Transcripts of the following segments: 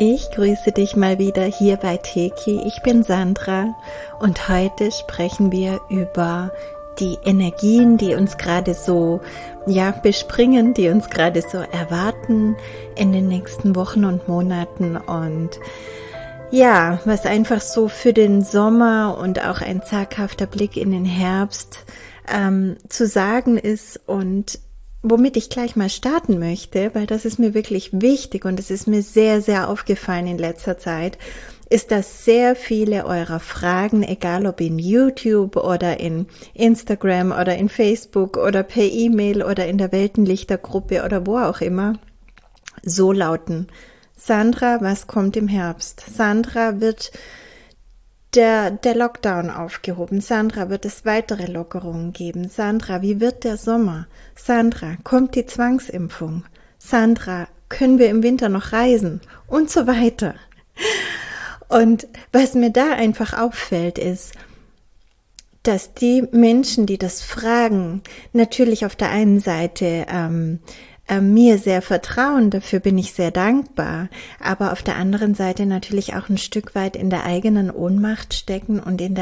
Ich grüße dich mal wieder hier bei Teki. Ich bin Sandra und heute sprechen wir über die Energien, die uns gerade so bespringen, die uns gerade so erwarten in den nächsten Wochen und Monaten und was einfach so für den Sommer und auch ein zaghafter Blick in den Herbst zu sagen ist und womit ich gleich mal starten möchte, weil das ist mir wirklich wichtig und es ist mir sehr, sehr aufgefallen in letzter Zeit, ist, dass sehr viele eurer Fragen, egal ob in YouTube oder in Instagram oder in Facebook oder per E-Mail oder in der Weltenlichtergruppe oder wo auch immer, so lauten: Sandra, was kommt im Herbst? Sandra, wird der Lockdown aufgehoben? Sandra, wird es weitere Lockerungen geben? Sandra, wie wird der Sommer? Sandra, kommt die Zwangsimpfung? Sandra, können wir im Winter noch reisen? Und so weiter. Und was mir da einfach auffällt, ist, dass die Menschen, die das fragen, natürlich auf der einen Seite mir sehr vertrauen, dafür bin ich sehr dankbar, aber auf der anderen Seite natürlich auch ein Stück weit in der eigenen Ohnmacht stecken und im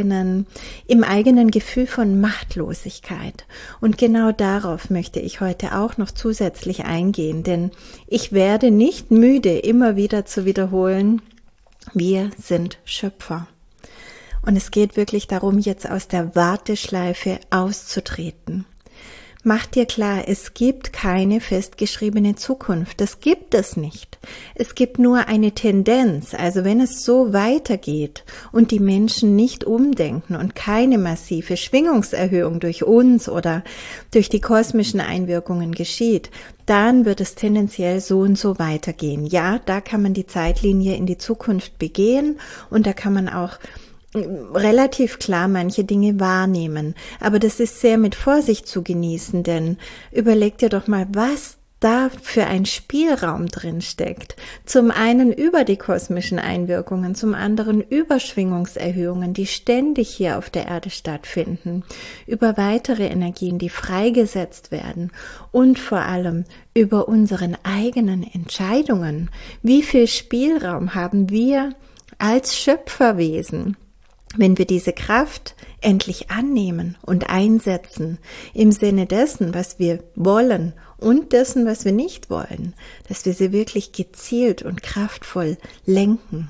eigenen Gefühl von Machtlosigkeit. Und genau darauf möchte ich heute auch noch zusätzlich eingehen, denn ich werde nicht müde, immer wieder zu wiederholen: Wir sind Schöpfer. Und es geht wirklich darum, jetzt aus der Warteschleife auszutreten. Mach dir klar, es gibt keine festgeschriebene Zukunft. Das gibt es nicht. Es gibt nur eine Tendenz. Also wenn es so weitergeht und die Menschen nicht umdenken und keine massive Schwingungserhöhung durch uns oder durch die kosmischen Einwirkungen geschieht, dann wird es tendenziell so und so weitergehen. Ja, da kann man die Zeitlinie in die Zukunft begehen und da kann man auch relativ klar manche Dinge wahrnehmen. Aber das ist sehr mit Vorsicht zu genießen, denn überleg dir doch mal, was da für ein Spielraum drin steckt. Zum einen über die kosmischen Einwirkungen, zum anderen über Schwingungserhöhungen, die ständig hier auf der Erde stattfinden, über weitere Energien, die freigesetzt werden und vor allem über unseren eigenen Entscheidungen. Wie viel Spielraum haben wir als Schöpferwesen, wenn wir diese Kraft endlich annehmen und einsetzen, im Sinne dessen, was wir wollen und dessen, was wir nicht wollen, dass wir sie wirklich gezielt und kraftvoll lenken.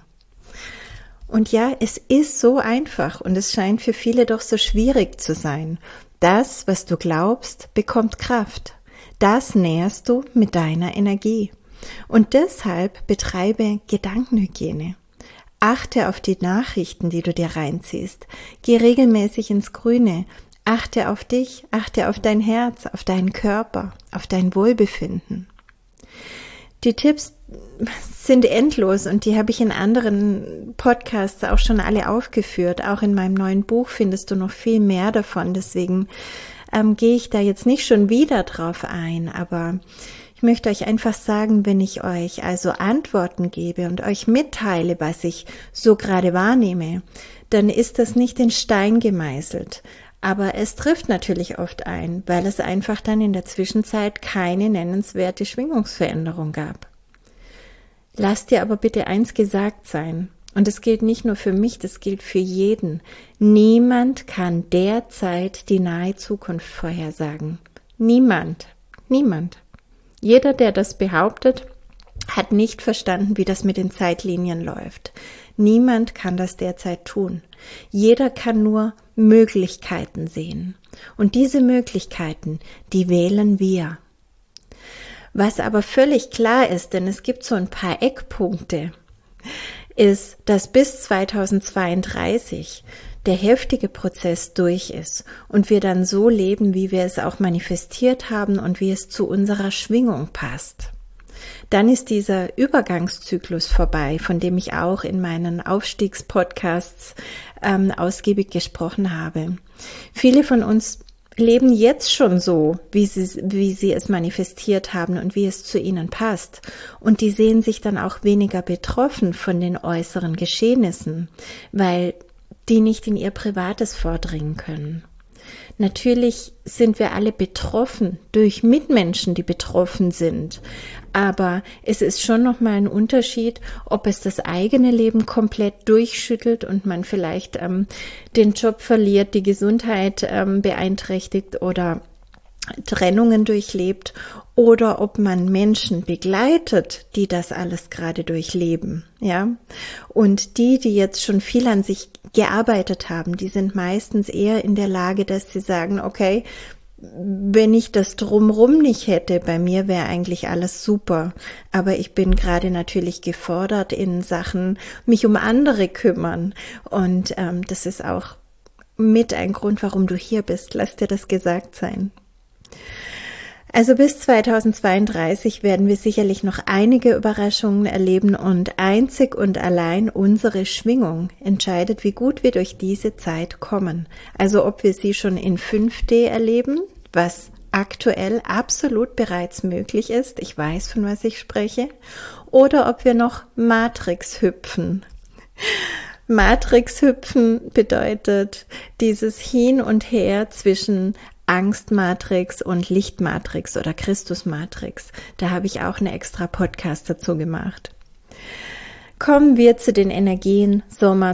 Und ja, es ist so einfach und es scheint für viele doch so schwierig zu sein. Das, was du glaubst, bekommt Kraft. Das nährst du mit deiner Energie. Und deshalb betreibe Gedankenhygiene. Achte auf die Nachrichten, die du dir reinziehst. Geh regelmäßig ins Grüne. Achte auf dich, achte auf dein Herz, auf deinen Körper, auf dein Wohlbefinden. Die Tipps sind endlos und die habe ich in anderen Podcasts auch schon alle aufgeführt. Auch in meinem neuen Buch findest du noch viel mehr davon. Deswegen gehe ich da jetzt nicht schon wieder drauf ein, aber ich möchte euch einfach sagen, wenn ich euch also Antworten gebe und euch mitteile, was ich so gerade wahrnehme, dann ist das nicht in Stein gemeißelt. Aber es trifft natürlich oft ein, weil es einfach dann in der Zwischenzeit keine nennenswerte Schwingungsveränderung gab. Lass dir aber bitte eins gesagt sein, und das gilt nicht nur für mich, das gilt für jeden. Niemand kann derzeit die nahe Zukunft vorhersagen. Niemand. Jeder, der das behauptet, hat nicht verstanden, wie das mit den Zeitlinien läuft. Niemand kann das derzeit tun. Jeder kann nur Möglichkeiten sehen. Und diese Möglichkeiten, die wählen wir. Was aber völlig klar ist, denn es gibt so ein paar Eckpunkte, ist, dass bis 2032 der heftige Prozess durch ist und wir dann so leben, wie wir es auch manifestiert haben und wie es zu unserer Schwingung passt. Dann ist dieser Übergangszyklus vorbei, von dem ich auch in meinen Aufstiegspodcasts ausgiebig gesprochen habe. Viele von uns leben jetzt schon so, wie sie es manifestiert haben und wie es zu ihnen passt. Und die sehen sich dann auch weniger betroffen von den äußeren Geschehnissen, weil die nicht in ihr Privates vordringen können. Natürlich sind wir alle betroffen durch Mitmenschen, die betroffen sind. Aber es ist schon nochmal ein Unterschied, ob es das eigene Leben komplett durchschüttelt und man vielleicht den Job verliert, die Gesundheit beeinträchtigt oder Trennungen durchlebt, oder ob man Menschen begleitet, die das alles gerade durchleben, ja. Und die jetzt schon viel an sich gearbeitet haben, die sind meistens eher in der Lage, dass sie sagen, okay, wenn ich das Drumrum nicht hätte, bei mir wäre eigentlich alles super, aber ich bin gerade natürlich gefordert in Sachen mich um andere kümmern, und das ist auch mit ein Grund, warum du hier bist. Lass dir das gesagt sein. Also bis 2032 werden wir sicherlich noch einige Überraschungen erleben, und einzig und allein unsere Schwingung entscheidet, wie gut wir durch diese Zeit kommen. Also ob wir sie schon in 5D erleben, was aktuell absolut bereits möglich ist, ich weiß, von was ich spreche, oder ob wir noch Matrix hüpfen. Matrix hüpfen bedeutet dieses Hin und Her zwischen Angstmatrix und Lichtmatrix oder Christusmatrix. Da habe ich auch eine extra Podcast dazu gemacht. Kommen wir zu den Energien Sommer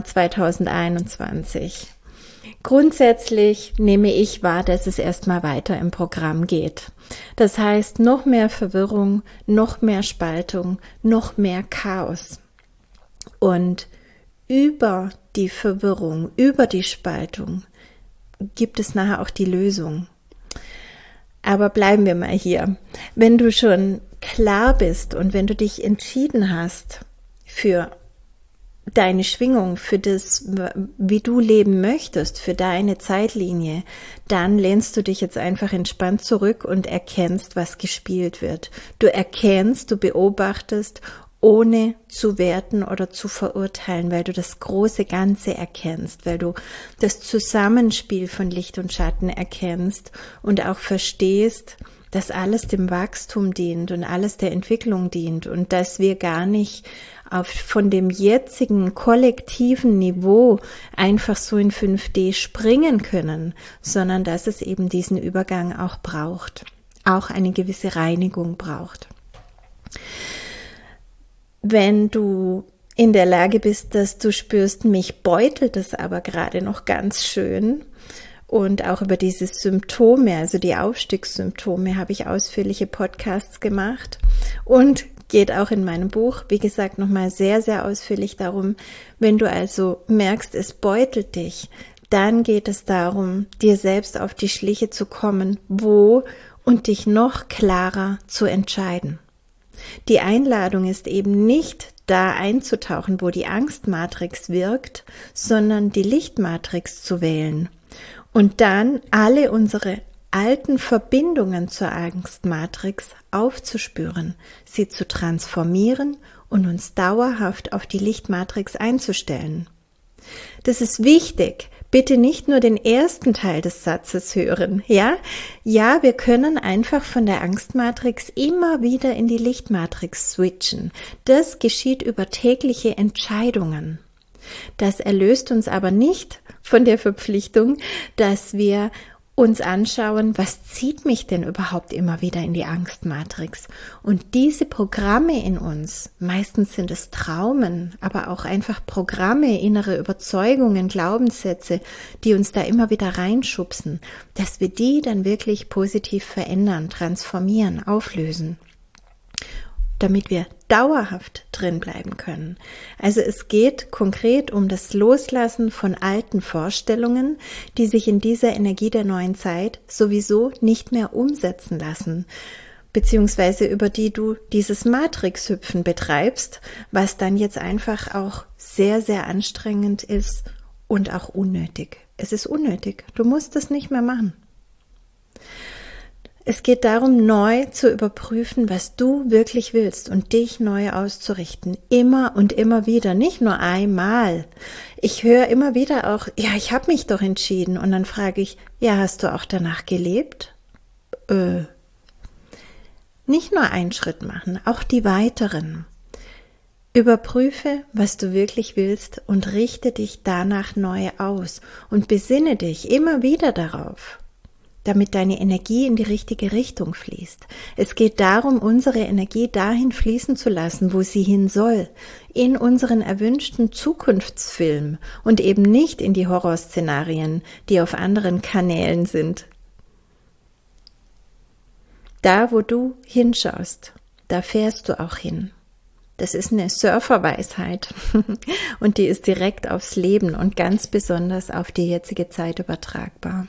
2021. Grundsätzlich nehme ich wahr, dass es erstmal weiter im Programm geht. Das heißt, noch mehr Verwirrung, noch mehr Spaltung, noch mehr Chaos. Und über die Verwirrung, über die Spaltung gibt es nachher auch die Lösung. Aber bleiben wir mal hier. Wenn du schon klar bist und wenn du dich entschieden hast für deine Schwingung, für das, wie du leben möchtest, für deine Zeitlinie, dann lehnst du dich jetzt einfach entspannt zurück und erkennst, was gespielt wird. Du erkennst, du beobachtest, ohne zu werten oder zu verurteilen, weil du das große Ganze erkennst, weil du das Zusammenspiel von Licht und Schatten erkennst und auch verstehst, dass alles dem Wachstum dient und alles der Entwicklung dient und dass wir gar nicht von dem jetzigen kollektiven Niveau einfach so in 5D springen können, sondern dass es eben diesen Übergang auch braucht, auch eine gewisse Reinigung braucht. Wenn du in der Lage bist, dass du spürst, mich beutelt es aber gerade noch ganz schön, und auch über diese Symptome, also die Aufstiegssymptome, habe ich ausführliche Podcasts gemacht und geht auch in meinem Buch, wie gesagt, nochmal sehr, sehr ausführlich darum. Wenn du also merkst, es beutelt dich, dann geht es darum, dir selbst auf die Schliche zu kommen, wo, und dich noch klarer zu entscheiden. Die Einladung ist eben nicht, da einzutauchen, wo die Angstmatrix wirkt, sondern die Lichtmatrix zu wählen und dann alle unsere alten Verbindungen zur Angstmatrix aufzuspüren, sie zu transformieren und uns dauerhaft auf die Lichtmatrix einzustellen. Das ist wichtig. Bitte nicht nur den ersten Teil des Satzes hören, ja? Ja, wir können einfach von der Angstmatrix immer wieder in die Lichtmatrix switchen. Das geschieht über tägliche Entscheidungen. Das erlöst uns aber nicht von der Verpflichtung, dass wir uns anschauen, was zieht mich denn überhaupt immer wieder in die Angstmatrix? Und diese Programme in uns, meistens sind es Traumen, aber auch einfach Programme, innere Überzeugungen, Glaubenssätze, die uns da immer wieder reinschubsen, dass wir die dann wirklich positiv verändern, transformieren, auflösen, damit wir dauerhaft drin bleiben können. Also es geht konkret um das Loslassen von alten Vorstellungen, die sich in dieser Energie der neuen Zeit sowieso nicht mehr umsetzen lassen, beziehungsweise über die du dieses Matrixhüpfen betreibst, was dann jetzt einfach auch sehr, sehr anstrengend ist und auch unnötig. Es ist unnötig. Du musst es nicht mehr machen. Es geht darum, neu zu überprüfen, was du wirklich willst und dich neu auszurichten. Immer und immer wieder, nicht nur einmal. Ich höre immer wieder auch, ja, ich habe mich doch entschieden. Und dann frage ich, ja, hast du auch danach gelebt? Nicht nur einen Schritt machen, auch die weiteren. Überprüfe, was du wirklich willst und richte dich danach neu aus und besinne dich immer wieder darauf. damit deine Energie in die richtige Richtung fließt. Es geht darum, unsere Energie dahin fließen zu lassen, wo sie hin soll, in unseren erwünschten Zukunftsfilm und eben nicht in die Horrorszenarien, die auf anderen Kanälen sind. Da, wo du hinschaust, da fährst du auch hin. Das ist eine Surferweisheit und die ist direkt aufs Leben und ganz besonders auf die jetzige Zeit übertragbar.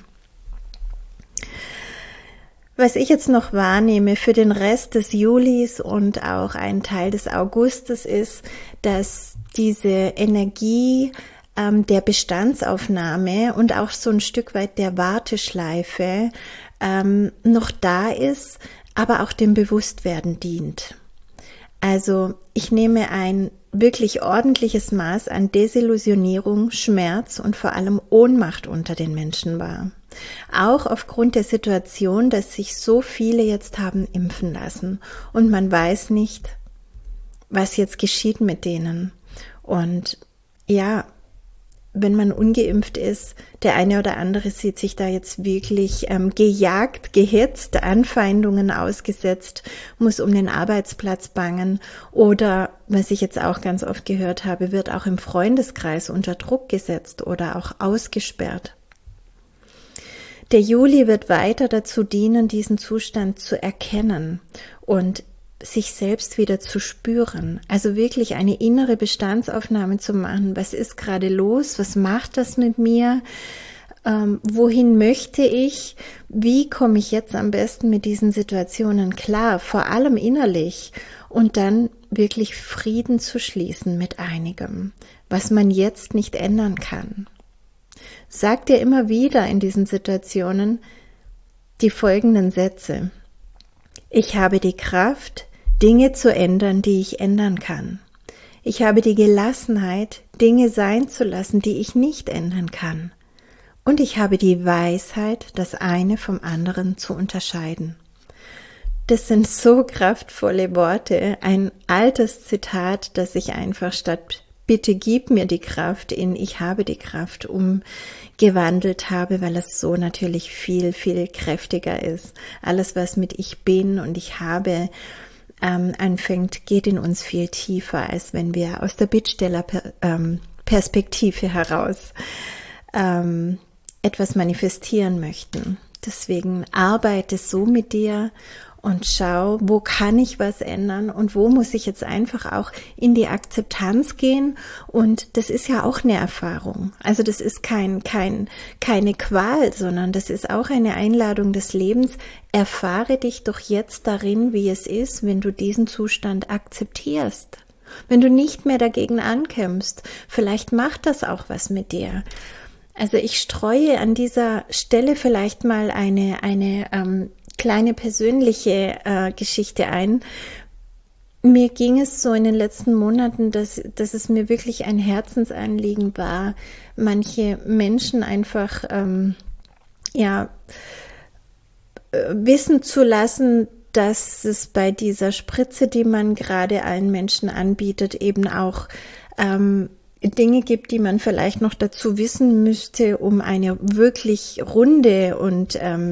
Was ich jetzt noch wahrnehme für den Rest des Julis und auch einen Teil des Augustes ist, dass diese Energie der Bestandsaufnahme und auch so ein Stück weit der Warteschleife noch da ist, aber auch dem Bewusstwerden dient. Also ich nehme ein wirklich ordentliches Maß an Desillusionierung, Schmerz und vor allem Ohnmacht unter den Menschen wahr. Auch aufgrund der Situation, dass sich so viele jetzt haben impfen lassen und man weiß nicht, was jetzt geschieht mit denen. Und ja, wenn man ungeimpft ist, der eine oder andere sieht sich da jetzt wirklich gejagt, gehetzt, Anfeindungen ausgesetzt, muss um den Arbeitsplatz bangen oder, was ich jetzt auch ganz oft gehört habe, wird auch im Freundeskreis unter Druck gesetzt oder auch ausgesperrt. Der Juli wird weiter dazu dienen, diesen Zustand zu erkennen und sich selbst wieder zu spüren, also wirklich eine innere Bestandsaufnahme zu machen. Was ist gerade los? Was macht das mit mir? Wohin möchte ich? Wie komme ich jetzt am besten mit diesen Situationen klar? Vor allem innerlich und dann wirklich Frieden zu schließen mit einigem, was man jetzt nicht ändern kann. Sag dir immer wieder in diesen Situationen die folgenden Sätze. Ich habe die Kraft, Dinge zu ändern, die ich ändern kann. Ich habe die Gelassenheit, Dinge sein zu lassen, die ich nicht ändern kann. Und ich habe die Weisheit, das eine vom anderen zu unterscheiden. Das sind so kraftvolle Worte, ein altes Zitat, das ich einfach statt Bitte gib mir die Kraft in Ich habe die Kraft umgewandelt habe, weil es so natürlich viel, viel kräftiger ist. Alles, was mit Ich bin und Ich habe anfängt, geht in uns viel tiefer, als wenn wir aus der Bittsteller-Perspektive heraus etwas manifestieren möchten. Deswegen arbeite so mit dir und schau, wo kann ich was ändern und wo muss ich jetzt einfach auch in die Akzeptanz gehen. Und das ist ja auch eine Erfahrung. Also das ist keine Qual, sondern das ist auch eine Einladung des Lebens. Erfahre dich doch jetzt darin, wie es ist, wenn du diesen Zustand akzeptierst. Wenn du nicht mehr dagegen ankämpfst, vielleicht macht das auch was mit dir. Also ich streue an dieser Stelle vielleicht mal eine kleine persönliche Geschichte ein. Mir ging es so in den letzten Monaten, dass es mir wirklich ein Herzensanliegen war, manche Menschen einfach wissen zu lassen, dass es bei dieser Spritze, die man gerade allen Menschen anbietet, eben auch Dinge gibt, die man vielleicht noch dazu wissen müsste, um eine wirklich runde und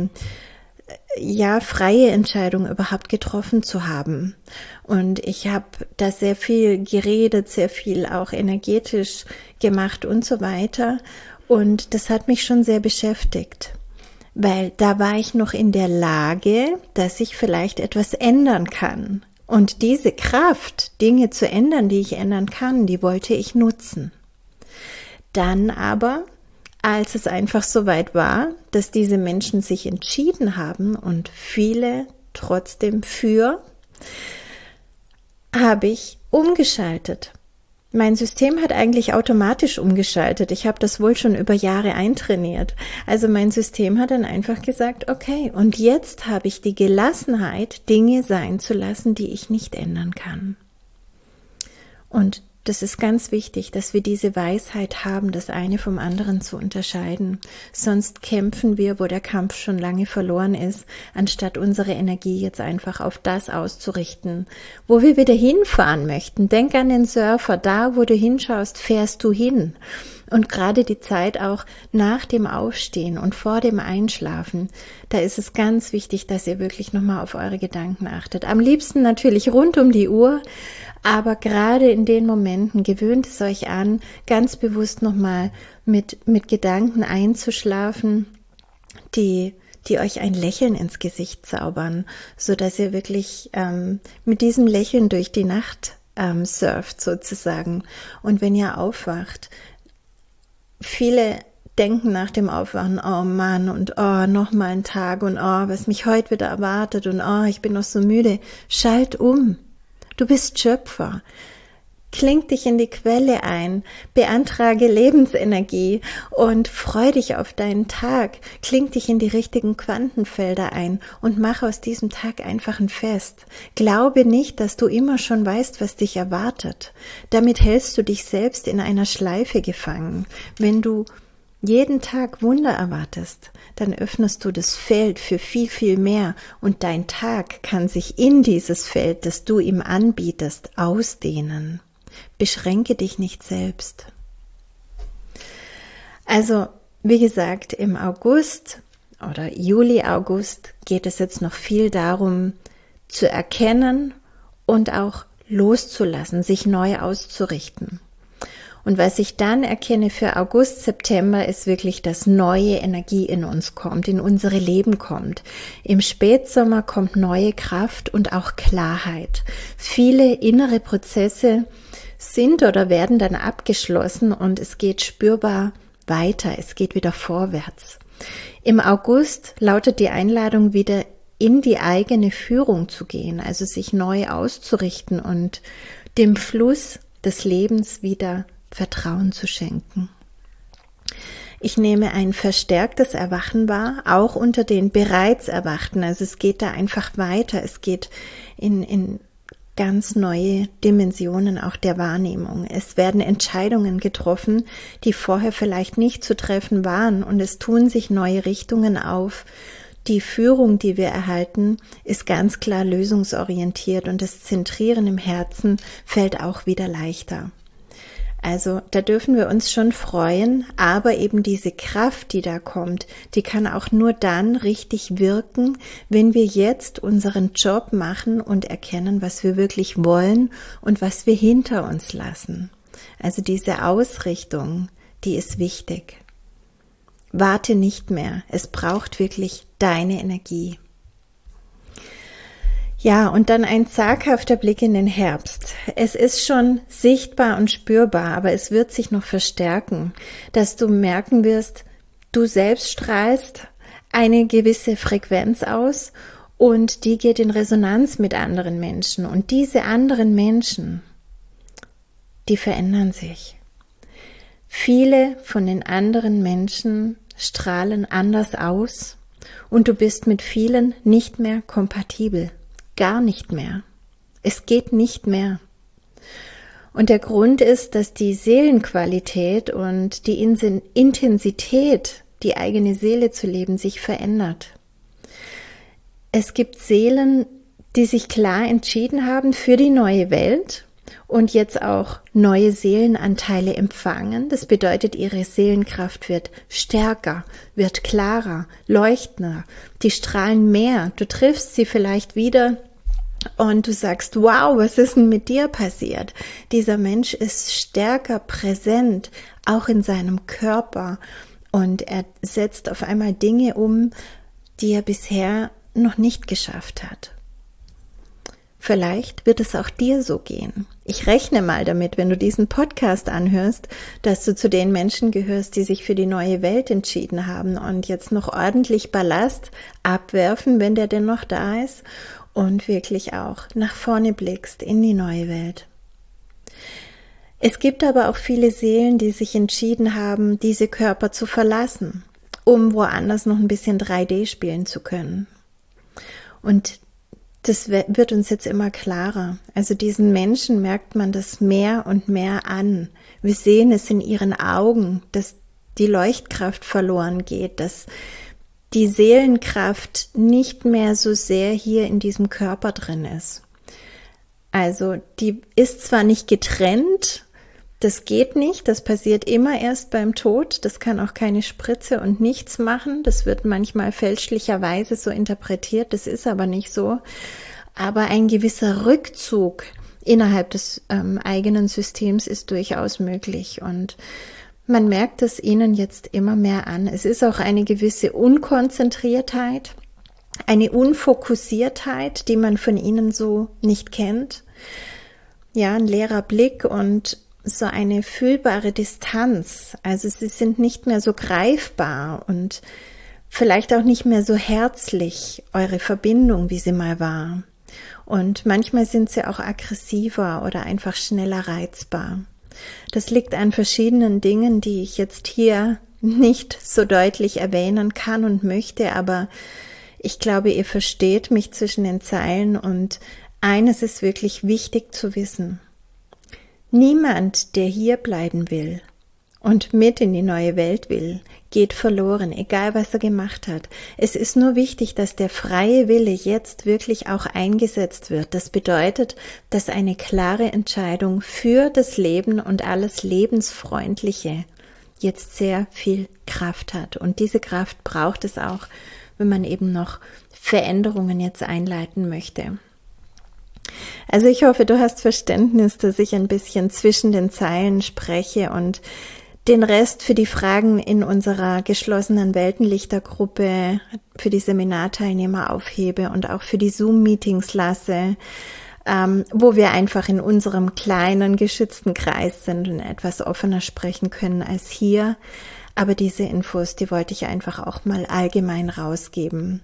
freie Entscheidung überhaupt getroffen zu haben. Und ich habe da sehr viel geredet, sehr viel auch energetisch gemacht und so weiter. Und das hat mich schon sehr beschäftigt, weil da war ich noch in der Lage, dass ich vielleicht etwas ändern kann. Und diese Kraft, Dinge zu ändern, die ich ändern kann, die wollte ich nutzen. Dann aber, als es einfach so weit war, dass diese Menschen sich entschieden haben und viele trotzdem habe ich umgeschaltet. Mein System hat eigentlich automatisch umgeschaltet. Ich habe das wohl schon über Jahre eintrainiert. Also mein System hat dann einfach gesagt, okay, und jetzt habe ich die Gelassenheit, Dinge sein zu lassen, die ich nicht ändern kann. Und das ist ganz wichtig, dass wir diese Weisheit haben, das eine vom anderen zu unterscheiden. Sonst kämpfen wir, wo der Kampf schon lange verloren ist, anstatt unsere Energie jetzt einfach auf das auszurichten, wo wir wieder hinfahren möchten. Denk an den Surfer, da wo du hinschaust, fährst du hin. Und gerade die Zeit auch nach dem Aufstehen und vor dem Einschlafen, da ist es ganz wichtig, dass ihr wirklich nochmal auf eure Gedanken achtet. Am liebsten natürlich rund um die Uhr, aber gerade in den Momenten gewöhnt es euch an, ganz bewusst nochmal mit Gedanken einzuschlafen, die euch ein Lächeln ins Gesicht zaubern, so dass ihr wirklich mit diesem Lächeln durch die Nacht surft sozusagen. Und wenn ihr aufwacht, viele denken nach dem Aufwachen, oh Mann, und oh, noch mal ein Tag und oh, was mich heute wieder erwartet und oh, ich bin noch so müde. Schalt um. Du bist Schöpfer. Kling dich in die Quelle ein, beantrage Lebensenergie und freu dich auf deinen Tag. Kling dich in die richtigen Quantenfelder ein und mach aus diesem Tag einfach ein Fest. Glaube nicht, dass du immer schon weißt, was dich erwartet. Damit hältst du dich selbst in einer Schleife gefangen. Wenn du jeden Tag Wunder erwartest, dann öffnest du das Feld für viel, viel mehr und dein Tag kann sich in dieses Feld, das du ihm anbietest, ausdehnen. Beschränke dich nicht selbst. Also, wie gesagt, im August oder Juli, August geht es jetzt noch viel darum, zu erkennen und auch loszulassen, sich neu auszurichten. Und was ich dann erkenne für August, September, ist wirklich, dass neue Energie in uns kommt, in unsere Leben kommt. Im Spätsommer kommt neue Kraft und auch Klarheit. Viele innere Prozesse sind oder werden dann abgeschlossen und es geht spürbar weiter, es geht wieder vorwärts. Im August lautet die Einladung, wieder in die eigene Führung zu gehen, also sich neu auszurichten und dem Fluss des Lebens wieder Vertrauen zu schenken. Ich nehme ein verstärktes Erwachen wahr, auch unter den bereits Erwachten. Also es geht da einfach weiter. Es geht in ganz neue Dimensionen auch der Wahrnehmung. Es werden Entscheidungen getroffen, die vorher vielleicht nicht zu treffen waren, und es tun sich neue Richtungen auf. Die Führung, die wir erhalten, ist ganz klar lösungsorientiert und das Zentrieren im Herzen fällt auch wieder leichter. Also da dürfen wir uns schon freuen, aber eben diese Kraft, die da kommt, die kann auch nur dann richtig wirken, wenn wir jetzt unseren Job machen und erkennen, was wir wirklich wollen und was wir hinter uns lassen. Also diese Ausrichtung, die ist wichtig. Warte nicht mehr, es braucht wirklich deine Energie. Ja, und dann ein zaghafter Blick in den Herbst. Es ist schon sichtbar und spürbar, aber es wird sich noch verstärken, dass du merken wirst, du selbst strahlst eine gewisse Frequenz aus und die geht in Resonanz mit anderen Menschen. Und diese anderen Menschen, die verändern sich. Viele von den anderen Menschen strahlen anders aus und du bist mit vielen nicht mehr kompatibel. Gar nicht mehr. Es geht nicht mehr. Und der Grund ist, dass die Seelenqualität und die Intensität, die eigene Seele zu leben, sich verändert. Es gibt Seelen, die sich klar entschieden haben für die neue Welt und jetzt auch neue Seelenanteile empfangen. Das bedeutet, ihre Seelenkraft wird stärker, wird klarer, leuchtender. Die strahlen mehr. Du triffst sie vielleicht wieder und du sagst, wow, was ist denn mit dir passiert? Dieser Mensch ist stärker präsent, auch in seinem Körper. Und er setzt auf einmal Dinge um, die er bisher noch nicht geschafft hat. Vielleicht wird es auch dir so gehen. Ich rechne mal damit, wenn du diesen Podcast anhörst, dass du zu den Menschen gehörst, die sich für die neue Welt entschieden haben und jetzt noch ordentlich Ballast abwerfen, wenn der denn noch da ist, und wirklich auch nach vorne blickst in die neue Welt. Es gibt aber auch viele Seelen, die sich entschieden haben, diese Körper zu verlassen, um woanders noch ein bisschen 3D spielen zu können. Und das wird uns jetzt immer klarer. Also diesen Menschen merkt man das mehr und mehr an. Wir sehen es in ihren Augen, dass die Leuchtkraft verloren geht, dass die Seelenkraft nicht mehr so sehr hier in diesem Körper drin ist. Also die ist zwar nicht getrennt, das geht nicht, das passiert immer erst beim Tod, das kann auch keine Spritze und nichts machen, das wird manchmal fälschlicherweise so interpretiert, das ist aber nicht so, aber ein gewisser Rückzug innerhalb des eigenen Systems ist durchaus möglich und man merkt es ihnen jetzt immer mehr an. Es ist auch eine gewisse Unkonzentriertheit, eine Unfokussiertheit, die man von ihnen so nicht kennt. Ja, ein leerer Blick und so eine fühlbare Distanz. Also sie sind nicht mehr so greifbar und vielleicht auch nicht mehr so herzlich, eure Verbindung, wie sie mal war. Und manchmal sind sie auch aggressiver oder einfach schneller reizbar. Das liegt an verschiedenen Dingen, die ich jetzt hier nicht so deutlich erwähnen kann und möchte, aber ich glaube, ihr versteht mich zwischen den Zeilen und eines ist wirklich wichtig zu wissen. Niemand, der hier bleiben will und mit in die neue Welt will, geht verloren, egal was er gemacht hat. Es ist nur wichtig, dass der freie Wille jetzt wirklich auch eingesetzt wird. Das bedeutet, dass eine klare Entscheidung für das Leben und alles Lebensfreundliche jetzt sehr viel Kraft hat. Und diese Kraft braucht es auch, wenn man eben noch Veränderungen jetzt einleiten möchte. Also ich hoffe, du hast Verständnis, dass ich ein bisschen zwischen den Zeilen spreche und den Rest für die Fragen in unserer geschlossenen Weltenlichtergruppe für die Seminarteilnehmer aufhebe und auch für die Zoom-Meetings lasse, wo wir einfach in unserem kleinen, geschützten Kreis sind und etwas offener sprechen können als hier. Aber diese Infos, die wollte ich einfach auch mal allgemein rausgeben.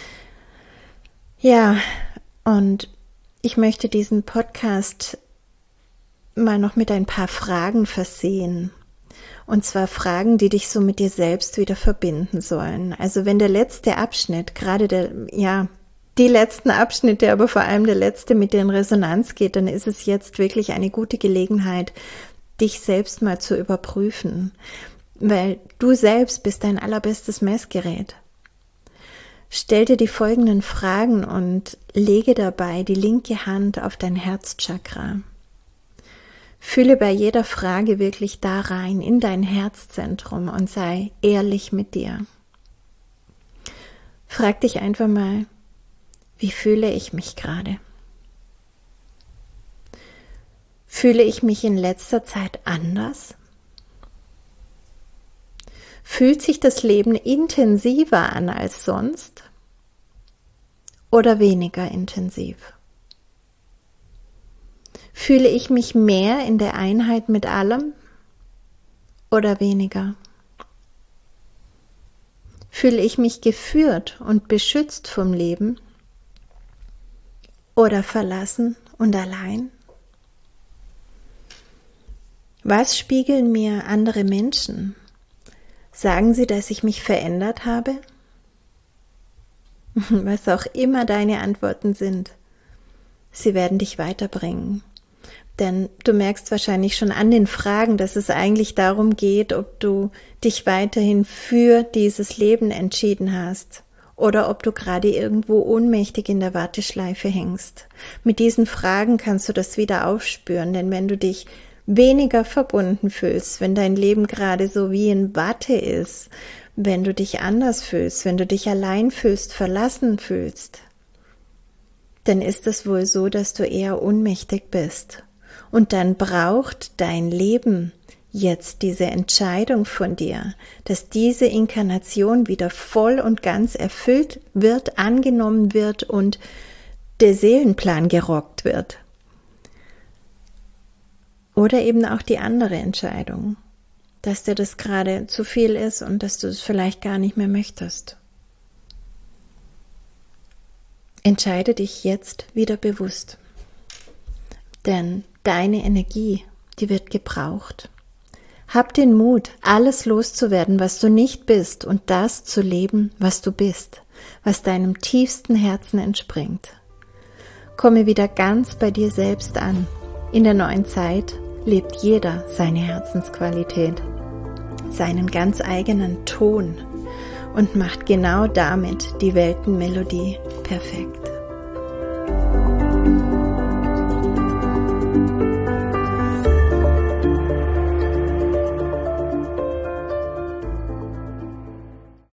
Ja, und ich möchte diesen Podcast mal noch mit ein paar Fragen versehen. Und zwar Fragen, die dich so mit dir selbst wieder verbinden sollen. Also wenn der letzte Abschnitt, gerade die letzten Abschnitte, aber vor allem der letzte mit dir in Resonanz geht, dann ist es jetzt wirklich eine gute Gelegenheit, dich selbst mal zu überprüfen. Weil du selbst bist dein allerbestes Messgerät. Stell dir die folgenden Fragen und lege dabei die linke Hand auf dein Herzchakra. Fühle bei jeder Frage wirklich da rein, in dein Herzzentrum und sei ehrlich mit dir. Frag dich einfach mal, wie fühle ich mich gerade? Fühle ich mich in letzter Zeit anders? Fühlt sich das Leben intensiver an als sonst oder weniger intensiv? Fühle ich mich mehr in der Einheit mit allem oder weniger? Fühle ich mich geführt und beschützt vom Leben oder verlassen und allein? Was spiegeln mir andere Menschen? Sagen sie, dass ich mich verändert habe? Was auch immer deine Antworten sind, sie werden dich weiterbringen. Denn du merkst wahrscheinlich schon an den Fragen, dass es eigentlich darum geht, ob du dich weiterhin für dieses Leben entschieden hast oder ob du gerade irgendwo ohnmächtig in der Warteschleife hängst. Mit diesen Fragen kannst du das wieder aufspüren, denn wenn du dich weniger verbunden fühlst, wenn dein Leben gerade so wie in Watte ist, wenn du dich anders fühlst, wenn du dich allein fühlst, verlassen fühlst, dann ist es wohl so, dass du eher ohnmächtig bist. Und dann braucht dein Leben jetzt diese Entscheidung von dir, dass diese Inkarnation wieder voll und ganz erfüllt wird, angenommen wird und der Seelenplan gerockt wird. Oder eben auch die andere Entscheidung, dass dir das gerade zu viel ist und dass du es vielleicht gar nicht mehr möchtest. Entscheide dich jetzt wieder bewusst, denn deine Energie, die wird gebraucht. Hab den Mut, alles loszuwerden, was du nicht bist und das zu leben, was du bist, was deinem tiefsten Herzen entspringt. Komme wieder ganz bei dir selbst an. In der neuen Zeit lebt jeder seine Herzensqualität, seinen ganz eigenen Ton und macht genau damit die Weltenmelodie perfekt.